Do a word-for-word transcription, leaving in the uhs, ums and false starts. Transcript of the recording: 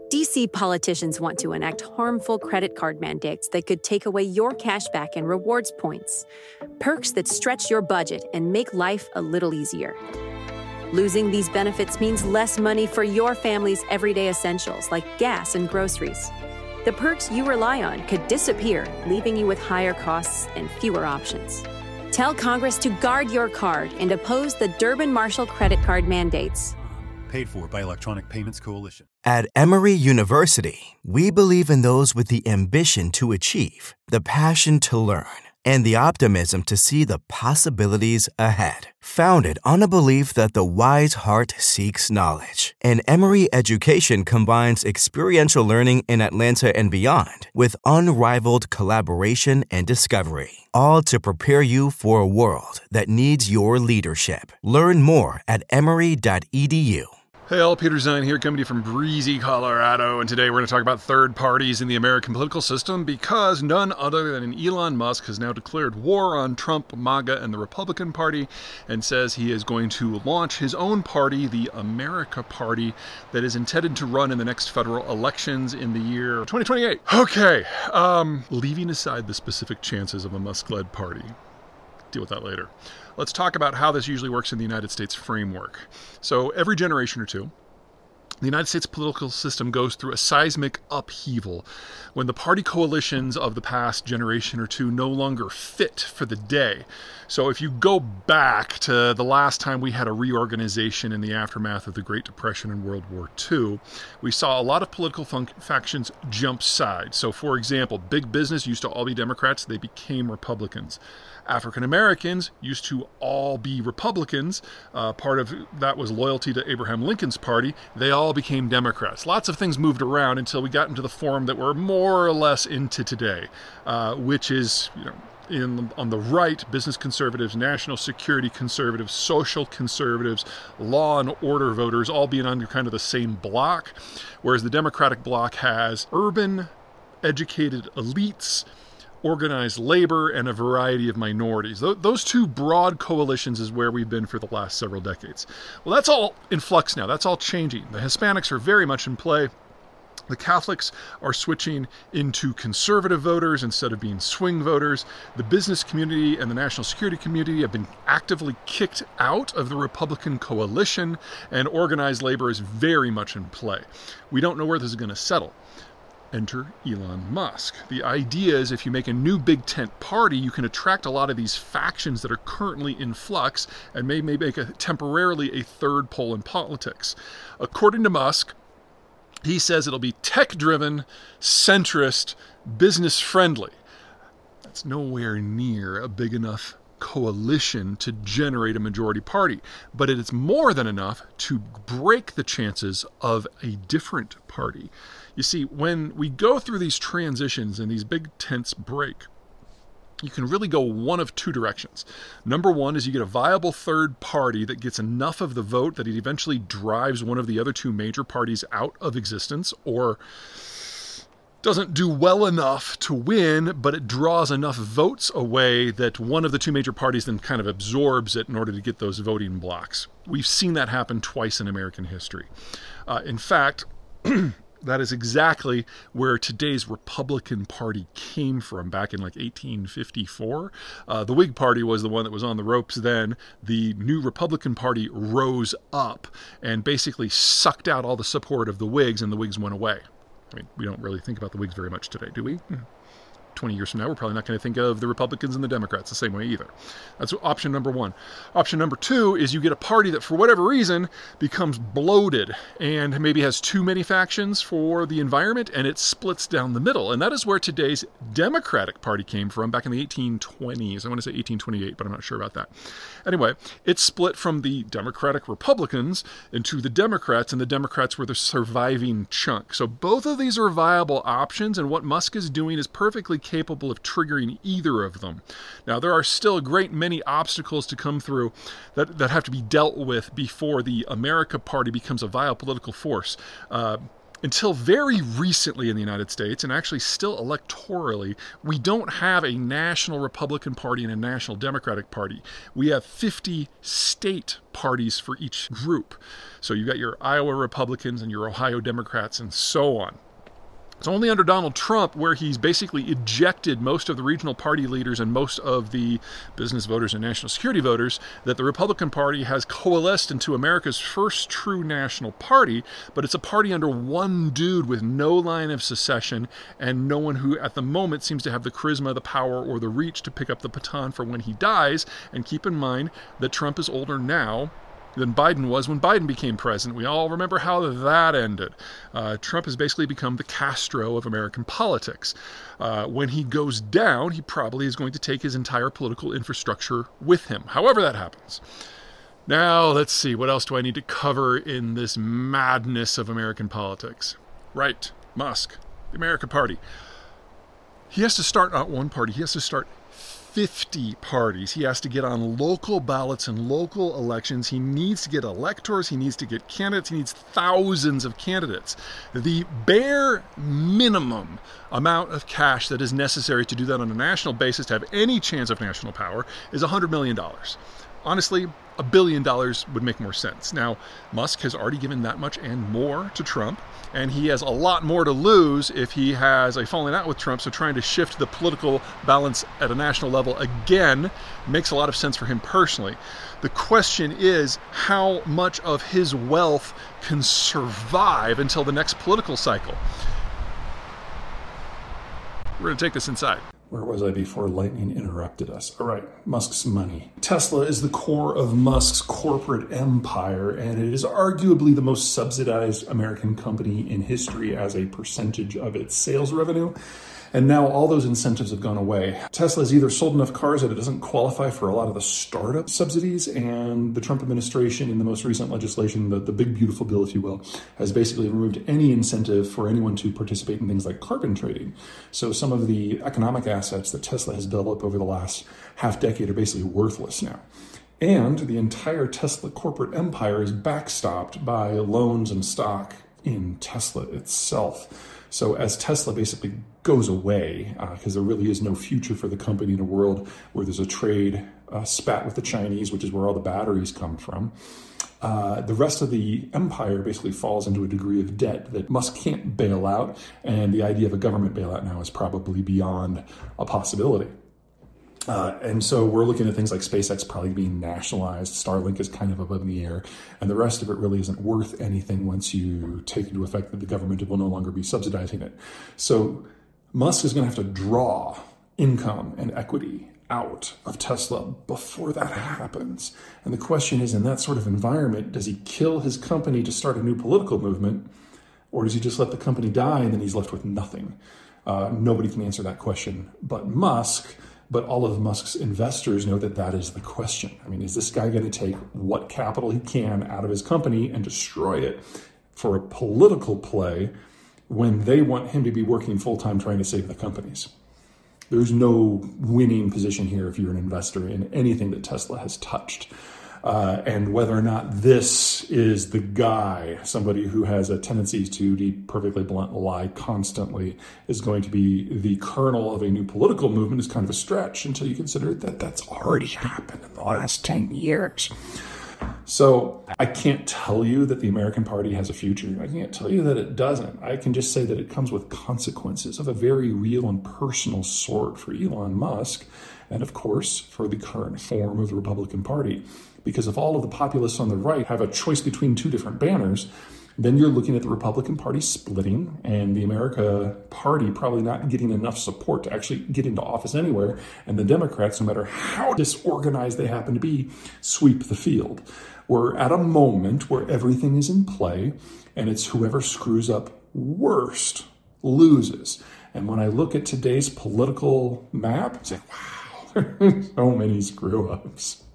D C politicians want to enact harmful credit card mandates that could take away your cash back and rewards points. Perks that stretch your budget and make life a little easier. Losing these benefits means less money for your family's everyday essentials like gas and groceries. The perks you rely on could disappear, leaving you with higher costs and fewer options. Tell Congress to guard your card and oppose the Durbin-Marshall credit card mandates. Paid for by Electronic Payments Coalition. At Emory University, we believe in those with the ambition to achieve, the passion to learn, and the optimism to see the possibilities ahead. Founded on a belief that the wise heart seeks knowledge, and Emory education combines experiential learning in Atlanta and beyond with unrivaled collaboration and discovery, all to prepare you for a world that needs your leadership. Learn more at emory dot e d u. Hey all, Peter Zine here, coming to you from breezy Colorado, and today we're going to talk about third parties in the American political system because none other than Elon Musk has now declared war on Trump, MAGA, and the Republican Party and says he is going to launch his own party, the America Party, that is intended to run in the next federal elections in the year twenty twenty-eight. Okay, um, leaving aside the specific chances of a Musk-led party, deal with that later. Let's talk about how this usually works in the United States framework. So every generation or two, the United States political system goes through a seismic upheaval when the party coalitions of the past generation or two no longer fit for the day. So if you go back to the last time we had a reorganization in the aftermath of the Great Depression and World War Two, we saw a lot of political fun- factions jump sides. So for example, big business used to all be Democrats, they became Republicans. African Americans used to all be Republicans. Uh, part of that was loyalty to Abraham Lincoln's party. They all became Democrats. Lots of things moved around until we got into the form that we're more or less into today, uh, which is, you know, in on the right, business conservatives, national security conservatives, social conservatives, law and order voters, all being under kind of the same block, whereas the Democratic bloc has urban, educated elites, organized labor, and a variety of minorities. Those two broad coalitions is where we've been for the last several decades. Well, that's all in flux now. That's all changing. The Hispanics are very much in play. The Catholics are switching into conservative voters instead of being swing voters. The business community and the national security community have been actively kicked out of the Republican coalition, and organized labor is very much in play. We don't know where this is going to settle. Enter Elon Musk. The idea is if you make a new big tent party, you can attract a lot of these factions that are currently in flux and may, may make a, temporarily a third pole in politics. According to Musk, he says it'll be tech-driven, centrist, business-friendly. That's nowhere near a big enough coalition to generate a majority party, but it is more than enough to break the chances of a different party. You see, when we go through these transitions and these big tents break, you can really go one of two directions. Number one is you get a viable third party that gets enough of the vote that it eventually drives one of the other two major parties out of existence, or doesn't do well enough to win, but it draws enough votes away that one of the two major parties then kind of absorbs it in order to get those voting blocks. We've seen that happen twice in American history. Uh, in fact, that is exactly where today's Republican Party came from back in like eighteen fifty-four. Uh, the Whig Party was the one that was on the ropes then. The new Republican Party rose up and basically sucked out all the support of the Whigs, and the Whigs went away. I mean, we don't really think about the Whigs very much today, do we? twenty years from now, we're probably not going to think of the Republicans and the Democrats the same way either. That's option number one. Option number two is you get a party that, for whatever reason, becomes bloated and maybe has too many factions for the environment, and it splits down the middle. And that is where today's Democratic Party came from back in the eighteen twenties. I want to say eighteen twenty-eight, but I'm not sure about that. Anyway, it split from the Democratic Republicans into the Democrats, and the Democrats were the surviving chunk. So both of these are viable options, and what Musk is doing is perfectly capable of triggering either of them. Now, there are still a great many obstacles to come through that, that have to be dealt with before the America Party becomes a viable political force. Uh, Until very recently in the United States, and actually still electorally, we don't have a national Republican Party and a national Democratic Party. We have fifty state parties for each group. So you've got your Iowa Republicans and your Ohio Democrats and so on. It's only under Donald Trump, where he's basically ejected most of the regional party leaders and most of the business voters and national security voters, that the Republican Party has coalesced into America's first true national party, but it's a party under one dude with no line of succession and no one who at the moment seems to have the charisma, the power, or the reach to pick up the baton for when he dies. And keep in mind that Trump is older now than Biden was when Biden became president. We all remember how that ended. Uh, Trump has basically become the Castro of American politics. Uh, when he goes down, he probably is going to take his entire political infrastructure with him, however that happens. Now, let's see, what else do I need to cover in this madness of American politics? Right, Musk, the American Party. He has to start not one party, he has to start fifty parties. He has to get on local ballots and local elections. He needs to get electors. He needs to get candidates. He needs thousands of candidates. The bare minimum amount of cash that is necessary to do that on a national basis to have any chance of national power is one hundred million dollars. Honestly, a billion dollars would make more sense. Now, Musk has already given that much and more to Trump, and he has a lot more to lose if he has a falling out with Trump, so trying to shift the political balance at a national level again makes a lot of sense for him personally. The question is how much of his wealth can survive until the next political cycle. We're going to take this inside. Where was I before lightning interrupted us? All right, Musk's money. Tesla is the core of Musk's corporate empire, and it is arguably the most subsidized American company in history as a percentage of its sales revenue. And now all those incentives have gone away. Tesla has either sold enough cars that it doesn't qualify for a lot of the startup subsidies, and the Trump administration in the most recent legislation, the, the big beautiful bill, if you will, has basically removed any incentive for anyone to participate in things like carbon trading. So some of the economic assets that Tesla has built up over the last half decade are basically worthless now. And the entire Tesla corporate empire is backstopped by loans and stock in Tesla itself. So as Tesla basically goes away, because uh, there really is no future for the company in a world where there's a trade uh, spat with the Chinese, which is where all the batteries come from, uh, the rest of the empire basically falls into a degree of debt that Musk can't bail out, and the idea of a government bailout now is probably beyond a possibility. Uh, and so we're looking at things like SpaceX probably being nationalized. Starlink is kind of up in the air. And the rest of it really isn't worth anything once you take into effect that the government will no longer be subsidizing it. So Musk is going to have to draw income and equity out of Tesla before that happens. And the question is, in that sort of environment, does he kill his company to start a new political movement? Or does he just let the company die and then he's left with nothing? Uh, nobody can answer that question but Musk. But all of Musk's investors know that that is the question. I mean, is this guy going to take what capital he can out of his company and destroy it for a political play when they want him to be working full-time trying to save the companies? There's no winning position here if you're an investor in anything that Tesla has touched. Uh, and whether or not this is the guy, somebody who has a tendency to be perfectly blunt, lie constantly, is going to be the kernel of a new political movement is kind of a stretch until you consider that that's already happened in the last ten years. So I can't tell you that the American Party has a future. I can't tell you that it doesn't. I can just say that it comes with consequences of a very real and personal sort for Elon Musk, and of course for the current form of the Republican Party. Because if all of the populists on the right have a choice between two different banners, then you're looking at the Republican Party splitting and the America Party probably not getting enough support to actually get into office anywhere. And the Democrats, no matter how disorganized they happen to be, sweep the field. We're at a moment where everything is in play, and it's whoever screws up worst loses. And when I look at today's political map, I say, wow, so many screw-ups.